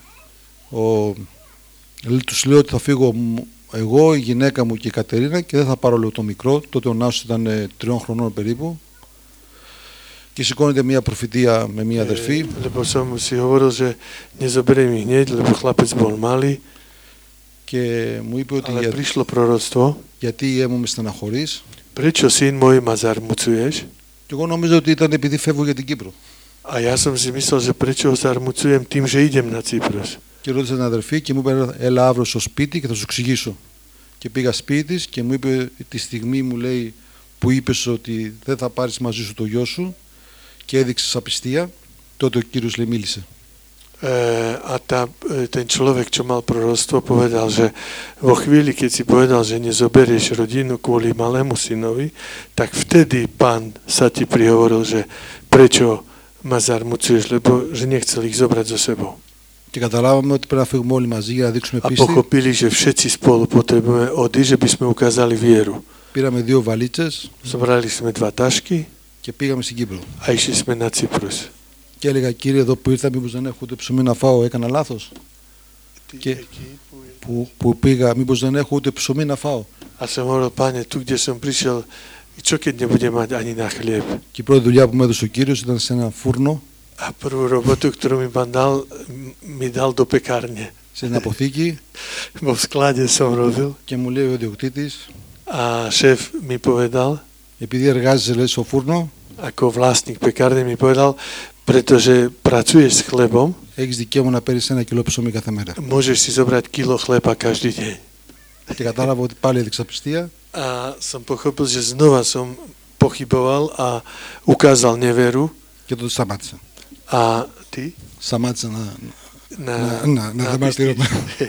τους λέω ότι θα φύγω εγώ, η γυναίκα μου και η Κατερίνα και δεν θα πάρω λίγο το μικρό. Τότε ο Νάσος ήταν 3 χρονών περίπου. Και σηκώνεται μια προφητεία με μια αδερφή. Lebo som si hovoril, že nezoberiem ich hneď, lebo chlapec bol malý. Και μου είπε ότι Ale prišlo proroctvo, γιατί μου με στεναχωρείς. Prečo, syn môj, ma zarmucuješ? Και εγώ νόμιζα ότι ήταν επειδή φεύγω για την Κύπρο. A ja som si myslel, že prečo ho zarmucujem tým, že idem na Cyprus. Και ρώτησα την αδερφή και μου είπε έλα αύριο στο σπίτι και θα σου εξηγήσω. Και πήγα σπίτι της και μου είπε τη στιγμή μου λέει που είπες ότι δεν θα πάρεις μαζί σου το γιο σου και έδειξες απιστία, τότε ο Κύριος λέει μίλησε. A ten človek, čo mal proroctvo, povedal, že vo chvíli, keď si povedal, že nezoberieš rodinu kvôli malému synovi, tak vtedy Pán sa ti prihovoril, že prečo ma zarmucuješ, lebo že nechcel ich zobrať so sebou. Και καταλάβαμε ότι πρέπει να φύγουμε όλοι μαζί για να δείξουμε A πίστη. pochopili, že všetci spolu potrebujeme odísť, že by sme ukázali vieru. Πήραμε 2 βαλίτσες Zobrali sme 2 tašky και πήγαμε στην Κύπρο. a išli sme na Cyprus. Και έλεγα Κύριε εδώ που ήρθα μήπως δεν έχω ούτε ψωμί να φάω, έκανα λάθος. Και που πήγα μήπως δεν έχω ούτε ψωμί να φάω. A som hovoril, Pane, tu, kde som prišiel, čo keď nebudem mať ani na chlieb? Και η πρώτη δουλειά που μου έδωσε ο Κύριος ήταν σε ένα φούρνο. A prvú robotu, ktorú mi dal do pekárne. Σε ένα αποθήκη. Vo sklade som robil. Και μου λέει ο ιδιοκτήτης. A šéf mi povedal, επειδή εργάζεσαι λέει στο φούρνο, ako vlastník pekárne mi povedal, pretože pracuješ s chlebom, έχεις δικαίωμα να παίρνεις 1 κιλό ψωμί κάθε μέρα. môžeš si zobrať kilo chleba každý deň. Και κατάλαβα ότι πάλι έδειξα πιστία. A som pochopil, že znova som pochyboval a ukázal neveru. Και τότε σταμάτησα. A ty? Σταμάτησα να διαμαρτύρομαι.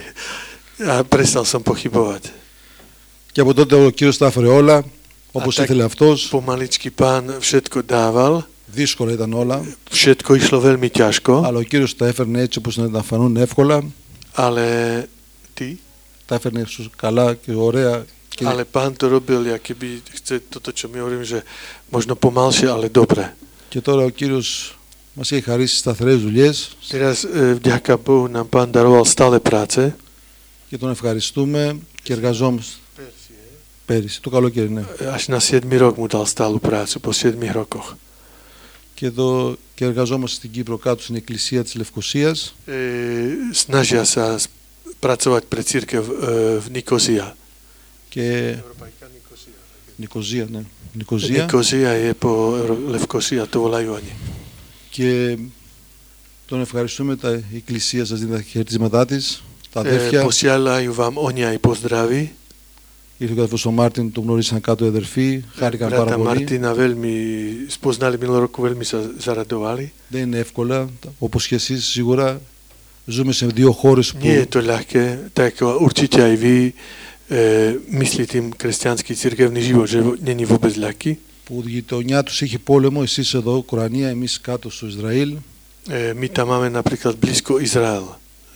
A prestal som pochybovať. Και από τότε ο Κύριος τα έφερε όλα, όπως ήθελε αυτός. Pomaličky Pán všetko dával. Δύσκολα ήταν όλα. Všetko išlo veľmi ťažko. Αλλά ο Κύριος τα έφερνε έτσι όπως να τα φανούν εύκολα. Ale ty? Τα έφερνε καλά και ωραία. Και... Ale Pán to robil, ja keby chce toto, čo my hovorím, že možno pomalšie, ale dobre. Και τώρα ο Κύριος μας έχει χαρίσει σταθερές δουλειές. Teraz vďaka Bohu nám Pán daroval stále práce. Και τον ευχαριστούμε και εργαζόμαστε. Πέρυσι, το καλοκαίρι, ναι. Až na 7. rok mu dal stálu prácu, po 7 rokoch. Και εδώ και εργαζόμαστε στην Κύπρο κάτω στην Εκκλησία της Λευκωσίας. Snažia sa pracovať pre cirkev v Nikozia. Και... Νικοζία, ναι. Νικοζία. Nikozia je po Levkosia, to volajú oni. Και τον ευχαριστούμε, τα Εκκλησία σας δίνει τα χαιρετίσματά της, τα αδέρφια. Posielajú vám oni aj pozdraví. Ήρθε ο αδερφός ο Μάρτιν, τον γνωρίσαν κάτω οι αδερφοί, χάρηκαν πάρα πολύ. Martina veľmi spoznali minulý roku, veľmi sa zaradovali. Δεν είναι εύκολα, όπως και εσείς σίγουρα ζούμε σε 2 χώρες που... Nie je to ľahké, tak určite aj vy myslí tým kresťanský cirkevný život, že není vôbec ľahký. Που η γειτονιά τους έχει πόλεμο, εσείς εδώ Ουκρανία, εμείς κάτω στο Ισραήλ. My tam máme napríklad blízko Izrael,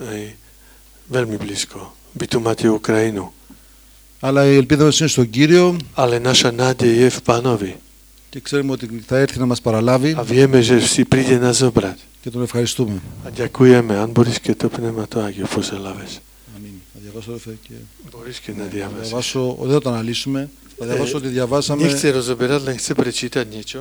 veľmi blízko. Vy tu máte Ukrajinu. Αλλά η ελπίδα μας είναι στον Κύριο. Ale naša nádej je v Pánovi. Και ξέρουμε ότι θα έρθει να μας παραλάβει. A vieme, že si príde nás zobrať. Και τον ευχαριστούμε. A ďakujeme. Αν μπορείς και το πνεύμα το Άγιο προσέλαβες. Αμήν. Θα διαβάσω, και... Μπορείς και να διαβάσεις. Διαβάσω, δεν θα το αναλύσουμε. Θα διαβάσω ότι διαβάσαμε... Nechce rozoberať, len chce prečítať niečo.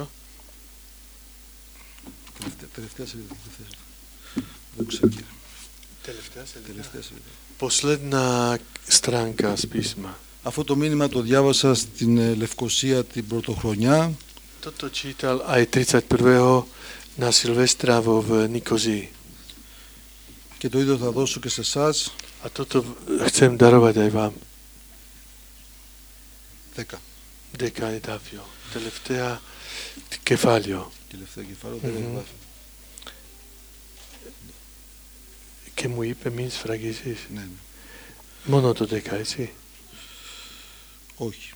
Τελευταία σελίδα. Δόξα Κύριε. Τελευταία σελίδα. Posledná stránka z písma. Αυτό το μήνυμα το διάβασα στην Λευκωσία την πρωτοχρονιά. Toto čítal aj 31. na Silvestra v Nikozii. Και το ίδιο θα δώσω και σε εσάς. A toto chcem darovať aj vám. 10. Δέκα εδάφιο. Τελευταία κεφάλαιο. Τελευταία κεφάλαιο. Και μου είπε μην σφραγίσεις. Ναι, ναι. Μόνο το 10, έτσι. Όχι.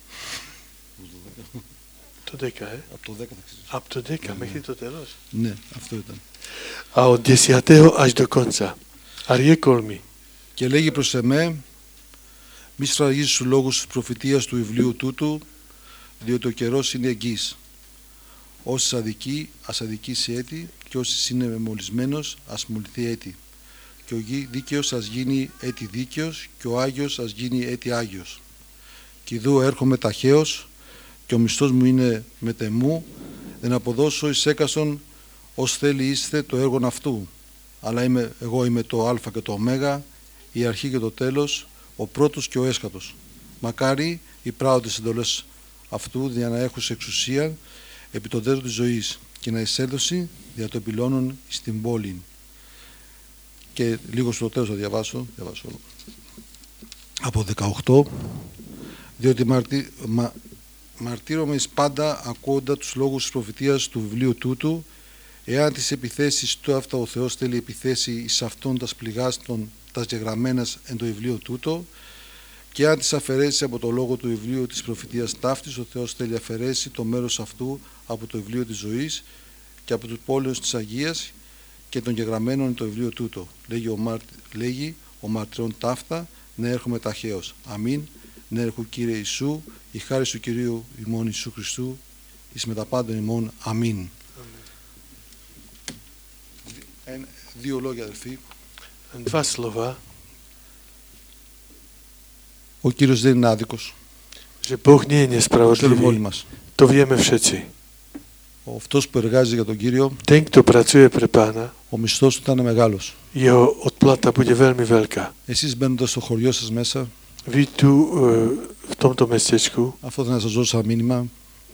Το 10, Από το 10 θα ξέρεις. Από το 10 μέχρι το τέλος. Ναι, αυτό ήταν. A od 10. až do konca. A riekol mi. Και λέγει προς εμέ, μη σφραγίζεις τους λόγους της προφητείας του βιβλίου τούτου, διότι ο καιρός είναι εγγύς. Όσοι αδικεί, ας αδικήσει έτη, και όσοι είναι μεμολισμένος, ας μολυθεί έτη. Και ο δίκαιος ας γίνει έτη δίκαιος, και ο Άγιος ας γίνει έτη Άγιος. Και ειδού έρχομαι ταχαίως, και ο μισθός μου είναι μετεμού, δεν αποδώσω εις έκαστον ως θέλει είστε το έργον αυτού. Αλλά εγώ είμαι το Α και το Ω, η αρχή και το τέλος, ο πρώτος και ο έσχατος. Μακάρι οι πράοντες εντολές αυτού για να έχουν εξουσία επί το δέρο της ζωής και να εισέλθει δια το επιλώνων στην πόλη. Και λίγο στο τέλος θα διαβάσω από 18, διότι μαρτύρομαι εις πάντα ακούοντα τους λόγους της προφητείας του βιβλίου τούτου, εάν τις επιθέσεις του αυτά ο Θεός θέλει επιθέσει εις αυτόν τας πληγάστων τας γεγραμμένας εν το βιβλίο τούτο, και αν τις αφαιρέσει από το λόγο του βιβλίου της προφητείας ταύτης, ο Θεός θέλει αφαιρέσει το μέρος αυτού από το βιβλίο της ζωής και από τους πόλεως της Αγίας και των γεγραμμένων εν το βιβλίο τούτο. Λέγει ο μαρτυρών ταύτα, ναι έρχομαι ταχαίως. Αμήν. Ναι έρχου Κύριε Ιησού, η χάρη σου Κυρίου ημών Ιησού Χριστού, εις μεταπάντων ημών. Αμήν. Δύο λόγια, αδελφοί. Dwa słowa. Ο Κύριος δεν είναι άδικος. Że Bóg nie jest niesprawiedliwy. To wiemy wszyscy. Αυτός που εργάζεται για τον Κύριο, Ten, kto pracuje pre Pana, ο μισθός του θα είναι μεγάλος. jeho odplata bude veľmi veľká. Εσείς μπαίνοντας στο χωριό σας μέσα, Vy tu w tomto mestečku, αυτό θα να σας δώσω ένα μήνυμα.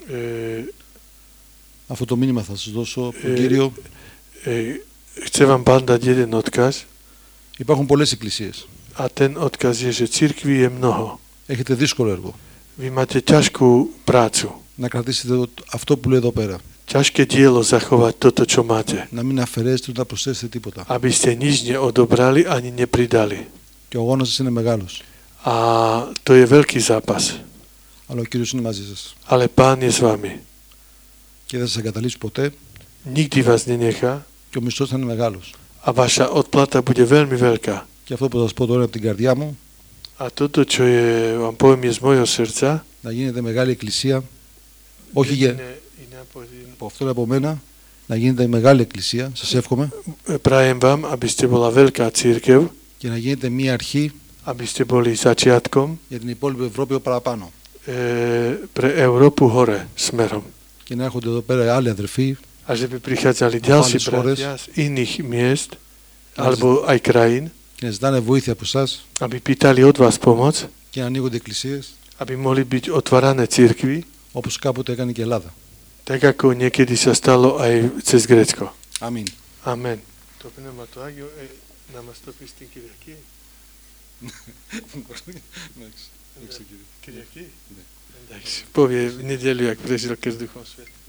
Αυτό το μήνυμα θα σας δώσω από τον Κύριο. Chcę wam Pan dać jeden odkaz. Υπάρχουν πολλές εκκλησίες. A ten odkaz jest, że církví je mnoho. Έχετε δύσκολο έργο. Vy máte ťažkú prácu. Να κρατήσετε αυτό που λέει εδώ πέρα. Ťažké dielo zachovať toto, čo máte. Να μην αφαιρέσετε ούτε να προσθέσετε τίποτα. Aby ste nič neodobrali ani nepridali. Και ο αγώνας σας είναι μεγάλος. A to je veľký zápas. Αλλά ο Κύριος είναι μαζί σας. Ale Pán je s vami. Και δεν σας εγκαταλείψει ποτέ. Nikdy vás nenechá. Και ο μισθός θα είναι μεγάλος. A vaša odplata bude veľmi veľká. Και αυτό που θα σας πω τώρα από την καρδιά μου, A toto, čo vám poviem, je z mojho srdca. να γίνετε μεγάλη εκκλησία. Όχι για... Αυτό είναι από μένα. Να γίνετε μεγάλη εκκλησία. Σας εύχομαι. Prajem vám, aby ste bola veľká církev. Και να γίνετε μία αρχή. Aby ste boli začiatkom. Για την υπόλοιπη Ευρώπη παραπάνω. Pre Európu hore smerom. Και να έρχονται εδώ πέρα άλλοι αδερφοί. A že by prichádzali ďalší bratia z iných miest alebo aj krajín. Και να ζητάνε βοήθεια από εσάς. Aby pýtali od vás pomoc. Και να ανοίγονται εκκλησίες. Aby mohli byť otvárané cirkvi. Όπως κάποτε έκανε και η Ελλάδα. Tak ako niekedy sa stalo aj cez Grécko. Αμήν. Amen. Το πνεύμα του Άγιο να μας το πει στην Κυριακή. Kyrιακή. Εντάξει. Povie v nedeľu, jak prežil keď s Duchom Svätým.